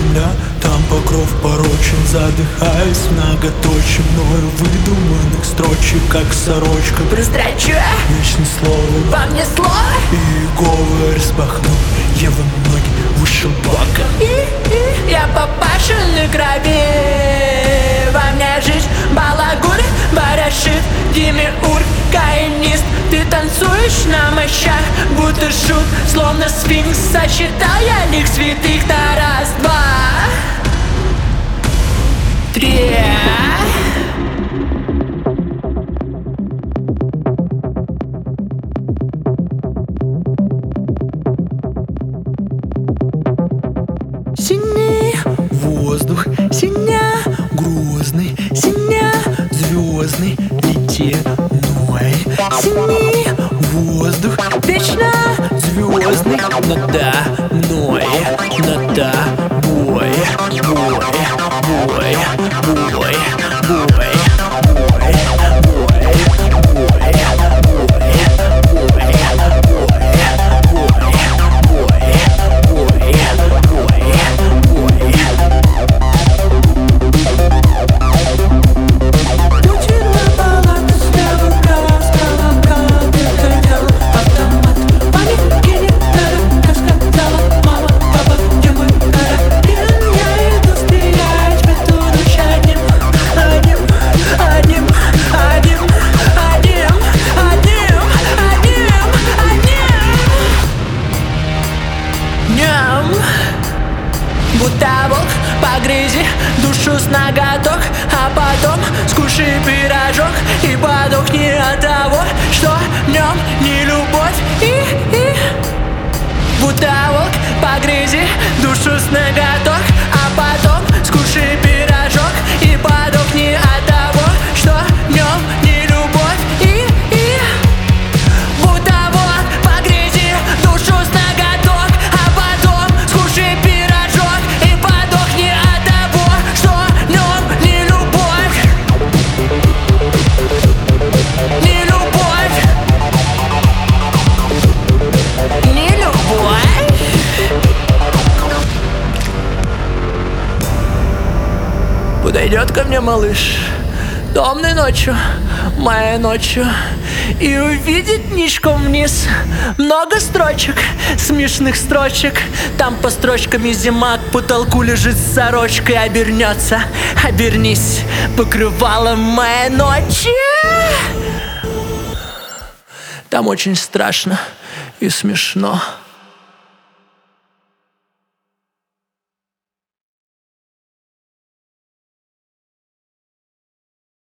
земля, там покров порочен. Задыхаясь многоточием мною выдуманных строчек, как сорочка. Прострочу Вечное слово во мне слово, и голову распахнул. Я во ноги вышел боком. я папаша на крови. Во мне жизнь балагур, барашит, демиург, каинист. Ты танцуешь на мощах, будто шут, словно сфинкс. Сосчитал я лик святых на раз, два, три. Синий воздух, синя грозный, синя звездный ледяной. Синий воздух, вечно звездный надо мной, надо бой, бой, бой, бой, бой, бой. Будто волк, погрызи душу с ноготок, а потом скушай пирожок и подохни от того, что в нем не любовь. Будто волк, погрызи душу с ноготок, а потом скушай пирожок и подохни от того, что в нем не любовь. Будто волк, погрызи душу с ноготок, а потом скушай пирожок и подохни от того, что в нем не любовь. Не любовь. Не любовь. Подойдет ко мне малыш темной ночью, моей ночью, и увидит ничком вниз много строчек, смешных строчек. Там по строчкам зима к потолку лежит с сорочкой. Обернется, обернись, покрывалом моей ночи. Там очень страшно и смешно.